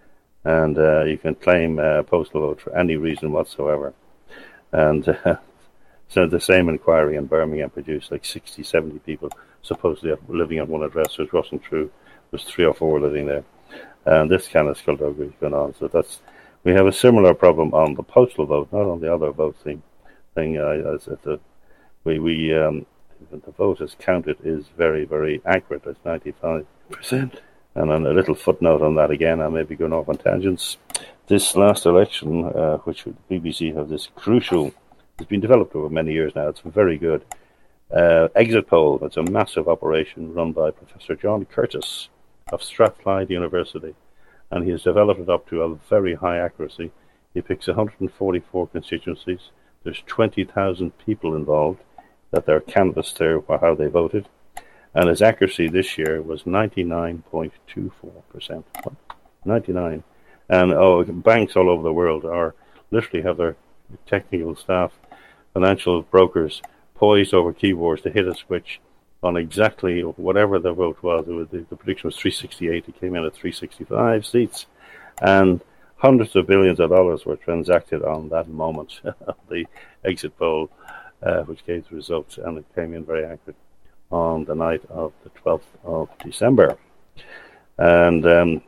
and uh, you can claim a postal vote for any reason whatsoever. And uh, so the same inquiry in Birmingham produced like sixty, seventy people supposedly living on one address, which wasn't true. There was three or four living there. And this kind of skullduggery is going on. So that's we have a similar problem on the postal vote, not on the other vote thing. thing uh, as the, we, we, um, the vote as counted is very, very accurate. It's ninety-five percent. And on a little footnote on that again, I may be going off on tangents. This last election, uh, which the B B C have this crucial, it's been developed over many years now, it's very good. Uh, exit poll, it's a massive operation run by Professor John Curtis of Strathclyde University. And he has developed it up to a very high accuracy. He picks one hundred forty-four constituencies. There's twenty thousand people involved that they're canvassed there for how they voted. And his accuracy this year was ninety-nine point two four percent. ninety-nine. And oh, banks all over the world are literally have their technical staff, financial brokers, poised over keyboards to hit a switch on exactly whatever the vote was. It was the, the prediction was three sixty-eight. It came in at three sixty-five seats. And hundreds of billions of dollars were transacted on that moment of the exit poll, uh, which gave the results, and it came in very accurate on the night of the twelfth of December. And um,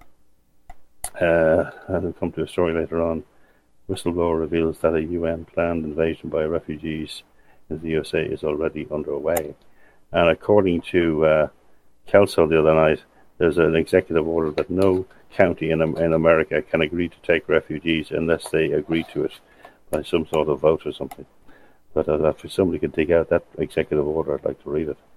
uh, I'll come to a story later on. Whistleblower reveals that a U N-planned invasion by refugees in the U S A is already underway. And according to uh, Kelso the other night, there's an executive order that no county in, in America can agree to take refugees unless they agree to it by some sort of vote or something. But uh, if somebody could dig out that executive order, I'd like to read it.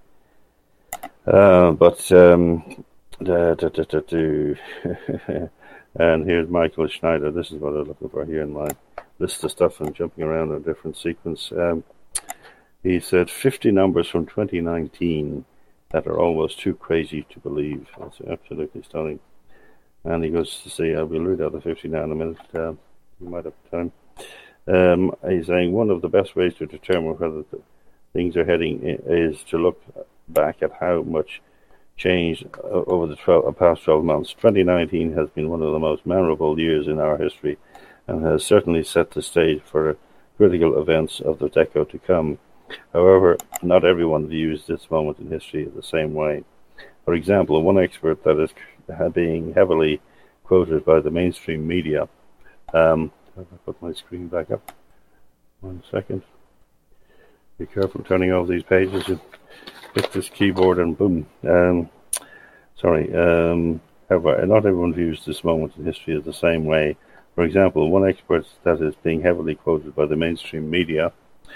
Uh, but, um, da, da, da, da, da. And here's Michael Schneider. This is what I'm looking for here in my list of stuff. I'm jumping around in a different sequence. Um, he said fifty numbers from twenty nineteen that are almost too crazy to believe. That's absolutely stunning. And he goes to say, I will read out the fifty now in a minute. Uh, you might have time. Um, he's saying one of the best ways to determine whether the things are heading is to look back at how much changed over the twelve, past twelve months. twenty nineteen has been one of the most memorable years in our history and has certainly set the stage for critical events of the decade to come. However, not everyone views this moment in history the same way. For example, one expert that is being heavily quoted by the mainstream media. Um, I'll put my screen back up. One second. Be careful turning over these pages. And hit this keyboard and boom. Um, sorry. Um, however, not everyone views this moment in history the same way. For example, one expert that is being heavily quoted by the mainstream media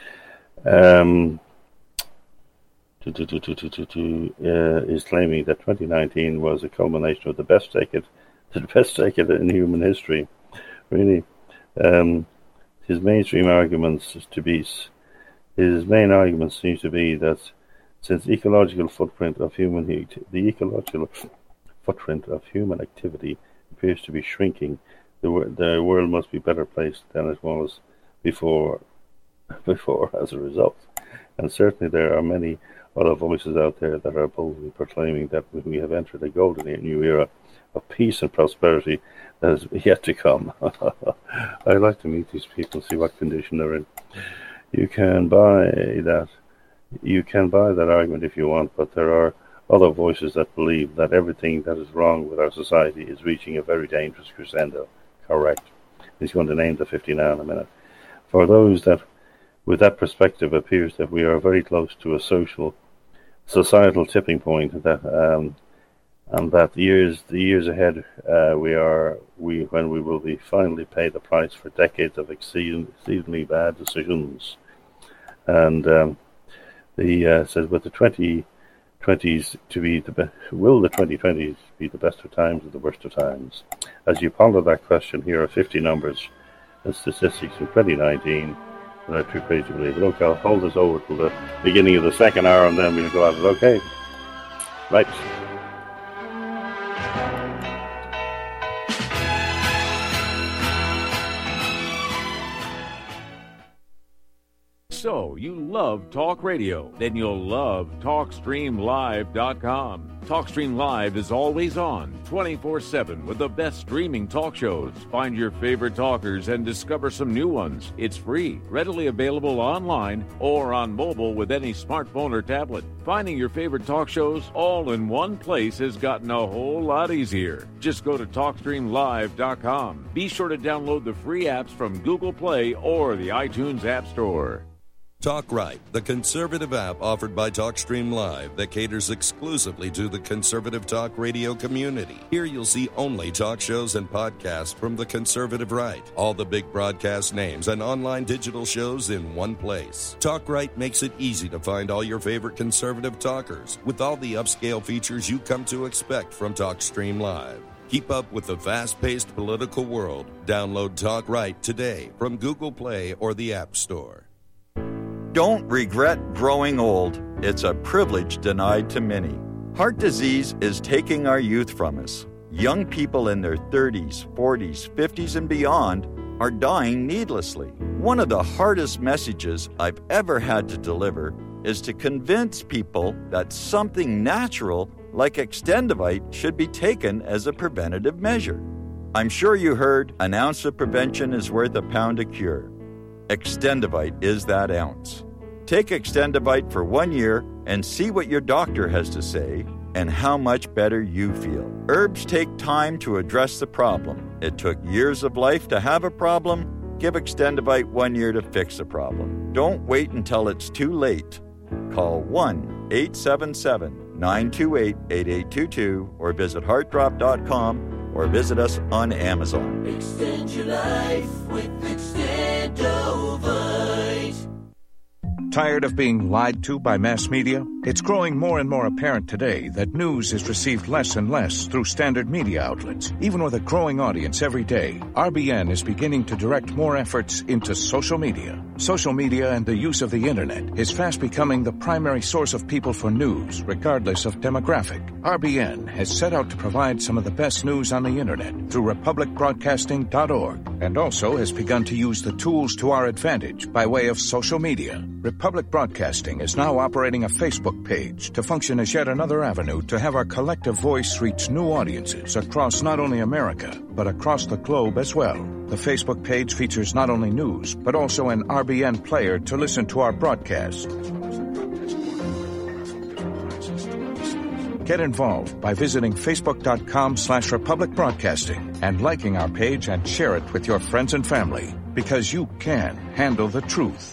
um, to, to, to, to, to, to, uh, is claiming that twenty nineteen was a culmination of the best decade, the best decade in human history. Really, um, his mainstream arguments to be, his main argument seems to be that since ecological footprint of human heat, the ecological footprint of human activity appears to be shrinking, the the world must be better placed than it was before. Before, as a result, and certainly there are many other voices out there that are boldly proclaiming that we have entered a golden new era of peace and prosperity that is yet to come. I'd like to meet these people, see what condition they're in. You can buy that. You can buy that argument if you want, but there are other voices that believe that everything that is wrong with our society is reaching a very dangerous crescendo. Correct. He's going to name the fifty now in a minute. For those that with that perspective, it appears that we are very close to a social, societal tipping point. That um, and that the years, the years ahead, uh, we are we when we will be finally pay the price for decades of exceeding, exceedingly bad decisions. And um, the uh, says with the twenty twenties to be the be- will the twenty twenties be the best of times or the worst of times? As you ponder that question, here are fifty numbers and statistics from twenty nineteen. Not too crazy to believe. Look, I'll hold this over till the beginning of the second hour and then we'll go at it. Okay? Right. So, you love talk radio? Then you'll love talk stream live dot com. TalkStream Live is always on, twenty-four seven, with the best streaming talk shows. Find your favorite talkers and discover some new ones. It's free, readily available online or on mobile with any smartphone or tablet. Finding your favorite talk shows all in one place has gotten a whole lot easier. Just go to talk stream live dot com. Be sure to download the free apps from Google Play or the iTunes App Store. Talk Right, the conservative app offered by TalkStream Live that caters exclusively to the conservative talk radio community. Here you'll see only talk shows and podcasts from the conservative right. All the big broadcast names and online digital shows in one place. Talk Right makes it easy to find all your favorite conservative talkers with all the upscale features you come to expect from TalkStream Live. Keep up with the fast-paced political world. Download Talk Right today from Google Play or the App Store. Don't regret growing old. It's a privilege denied to many. Heart disease is taking our youth from us. Young people in their thirties, forties, fifties, and beyond are dying needlessly. One of the hardest messages I've ever had to deliver is to convince people that something natural like Extendivite should be taken as a preventative measure. I'm sure you heard an ounce of prevention is worth a pound of cure. Extendivite is that ounce. Take Extendivite for one year and see what your doctor has to say and how much better you feel. Herbs take time to address the problem. It took years of life to have a problem. Give Extendivite one year to fix the problem. Don't wait until it's too late. Call one eight seven seven, nine two eight, eight eight two two or visit heart drop dot com or visit us on Amazon. Extend your life with Extendovite. Tired of being lied to by mass media? It's growing more and more apparent today that news is received less and less through standard media outlets. Even with a growing audience every day, R B N is beginning to direct more efforts into social media. Social media and the use of the internet is fast becoming the primary source of people for news, regardless of demographic. R B N has set out to provide some of the best news on the internet through republic broadcasting dot org and also has begun to use the tools to our advantage by way of social media. Republic Broadcasting is now operating a Facebook page to function as yet another avenue to have our collective voice reach new audiences across not only America, but across the globe as well. The Facebook page features not only news, but also an R B N player to listen to our broadcast. Get involved by visiting facebook.com slash Republic Broadcasting and liking our page and share it with your friends and family, because you can handle the truth.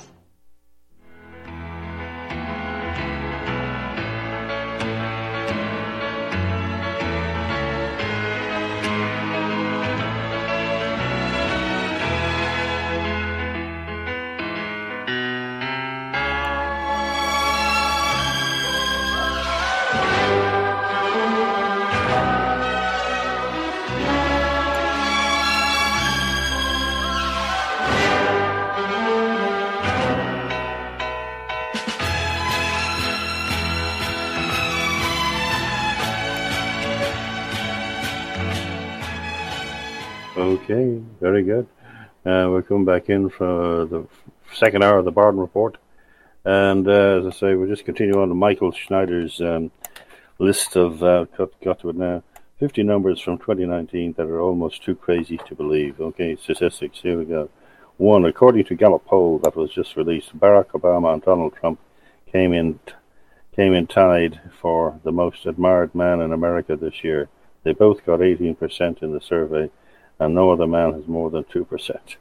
Okay, very good. Uh, we're coming back in for the second hour of the Barden Report. And uh, as I say, we'll just continue on to Michael Schneider's um, list of, uh, got, got to it now, fifty numbers from twenty nineteen that are almost too crazy to believe. Okay, statistics, here we go. One, according to Gallup poll that was just released, Barack Obama and Donald Trump came in, came in tied for the most admired man in America this year. They both got eighteen percent in the survey, and no other man has more than two percent.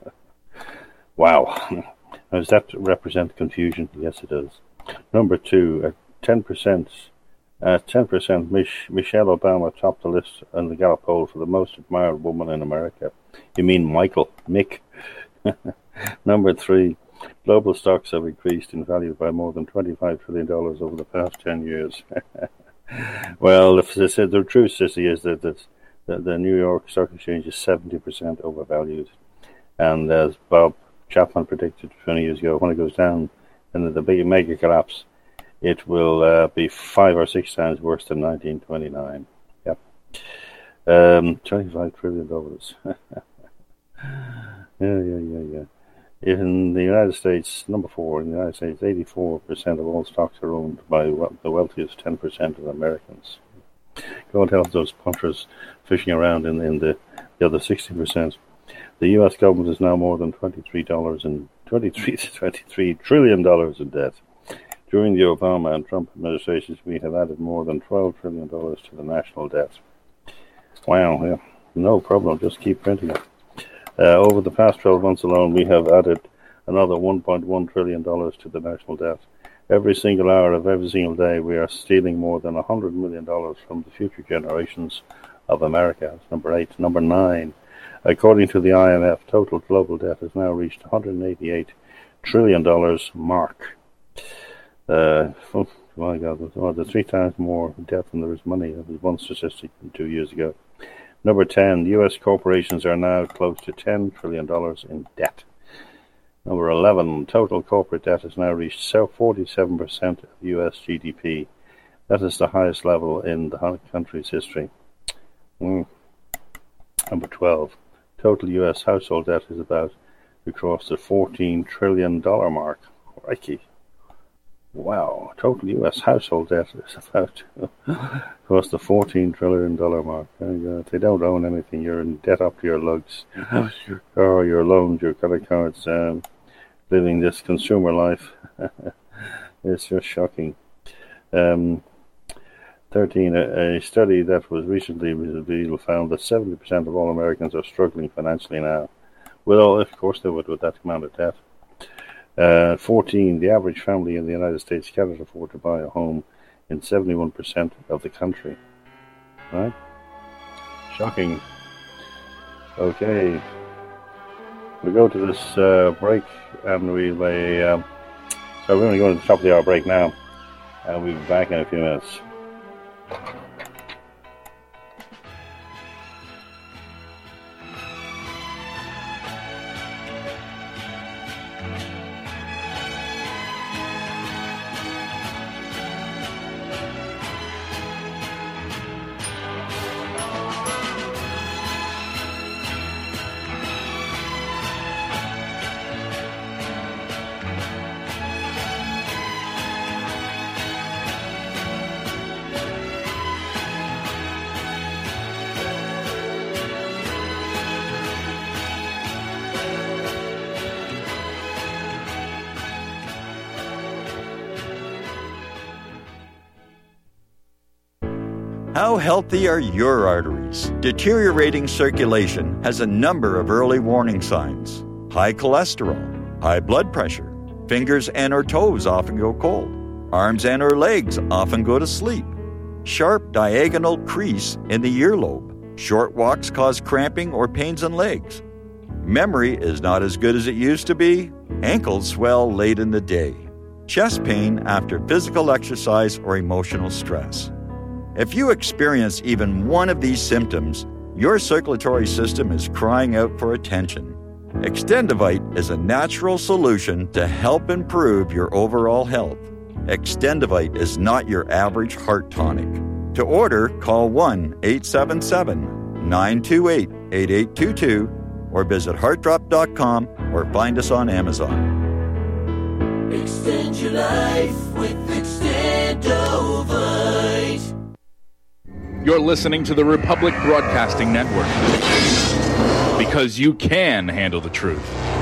Wow. Does that represent confusion? Yes, it does. Number two, at ten percent, at ten percent, Mich- Michelle Obama topped the list in the Gallup poll for the most admired woman in America. You mean Michael, Mick. Number three, global stocks have increased in value by more than twenty-five trillion dollars over the past ten years. Well, if they said the truth, Sissy, is that the, the, the New York Stock Exchange is seventy percent overvalued. And as Bob Chapman predicted twenty years ago, when it goes down in the big mega collapse, it will uh, be five or six times worse than nineteen twenty-nine. Yep. Um, twenty-five trillion dollars. yeah, yeah, yeah, yeah. In the United States, number four, in the United States, eighty-four percent of all stocks are owned by the wealthiest ten percent of Americans. God help those punters fishing around in, in the, the other sixty percent. The U S government is now more than twenty-three dollars and twenty-three, twenty-three trillion dollars in debt. During the Obama and Trump administrations, we have added more than twelve trillion dollars to the national debt. Wow, yeah, no problem, just keep printing it. Uh, over the past twelve months alone, we have added another one point one trillion dollars to the national debt. Every single hour of every single day, we are stealing more than one hundred million dollars from the future generations of America. That's number eight. Number nine, according to the I M F, total global debt has now reached one hundred eighty-eight trillion dollars mark. Uh, oh my God, oh, there's three times more debt than there is money. That was one statistic from two years ago. Number ten, U S corporations are now close to ten trillion dollars in debt. Number eleven, total corporate debt has now reached forty-seven percent of U S G D P. That is the highest level in the country's history. Mm. Number twelve, total U S household debt is about to cross the fourteen trillion dollars mark. Crikey. Wow, total U S household debt is about to cross the fourteen trillion dollars mark. Uh, they don't own anything. You're in debt up to your lugs. Your house, your car, your loans, your credit cards, um, living this consumer life. It's just shocking. Um, thirteen, a, a study that was recently revealed found that seventy percent of all Americans are struggling financially now. Well, of course they would with that amount of debt. Uh, fourteen, the average family in the United States cannot afford to buy a home in seventy-one percent of the country. Right? Shocking. Okay. We go to this uh, break and we'll uh, um, so we're going to go to the top of the hour break now and we'll be back in a few minutes. How healthy are your arteries? Deteriorating circulation has a number of early warning signs. High cholesterol, high blood pressure, fingers and or toes often go cold, arms and or legs often go to sleep, sharp diagonal crease in the earlobe, short walks cause cramping or pains in legs, memory is not as good as it used to be, ankles swell late in the day, chest pain after physical exercise or emotional stress. If you experience even one of these symptoms, your circulatory system is crying out for attention. Extendivite is a natural solution to help improve your overall health. Extendivite is not your average heart tonic. To order, call one eight seven seven, nine two eight, eight eight two two or visit heart drop dot com or find us on Amazon. Extend your life with Extendovite. You're listening to the Republic Broadcasting Network, because you can handle the truth.